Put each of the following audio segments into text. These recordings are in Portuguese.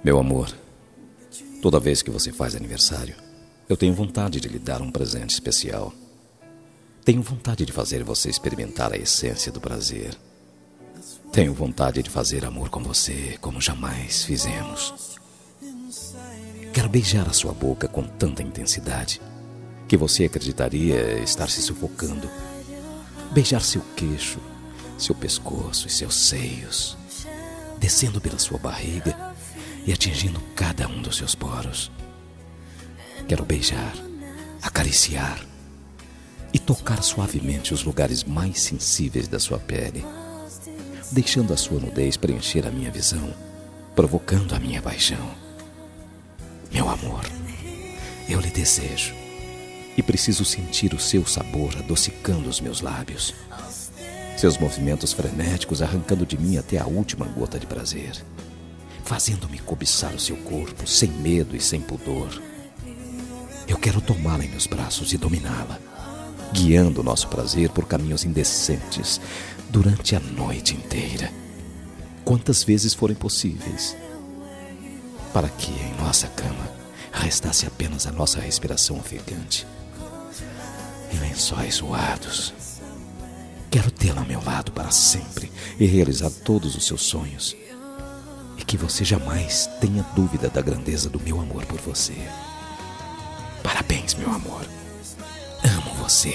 Meu amor, toda vez que você faz aniversário, eu tenho vontade de lhe dar um presente especial. Tenho vontade de fazer você experimentar a essência do prazer. Tenho vontade de fazer amor com você como jamais fizemos. Quero beijar a sua boca com tanta intensidade que você acreditaria estar se sufocando. Beijar seu queixo, seu pescoço e seus seios, descendo pela sua barriga e atingindo cada um dos seus poros. Quero beijar, acariciar e tocar suavemente os lugares mais sensíveis da sua pele, deixando a sua nudez preencher a minha visão, provocando a minha paixão. Meu amor, eu lhe desejo e preciso sentir o seu sabor adocicando os meus lábios, seus movimentos frenéticos arrancando de mim até a última gota de prazer, fazendo-me cobiçar o seu corpo sem medo e sem pudor. Eu quero tomá-la em meus braços e dominá-la, guiando o nosso prazer por caminhos indecentes durante a noite inteira, quantas vezes forem possíveis, para que em nossa cama restasse apenas a nossa respiração ofegante e lençóis suados. Quero tê-la ao meu lado para sempre e realizar todos os seus sonhos, e que você jamais tenha dúvida da grandeza do meu amor por você. Parabéns, meu amor. Amo você.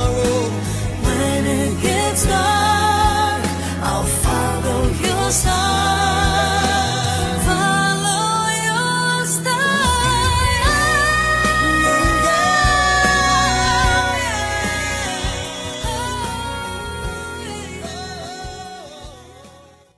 When it gets dark, I'll follow your star.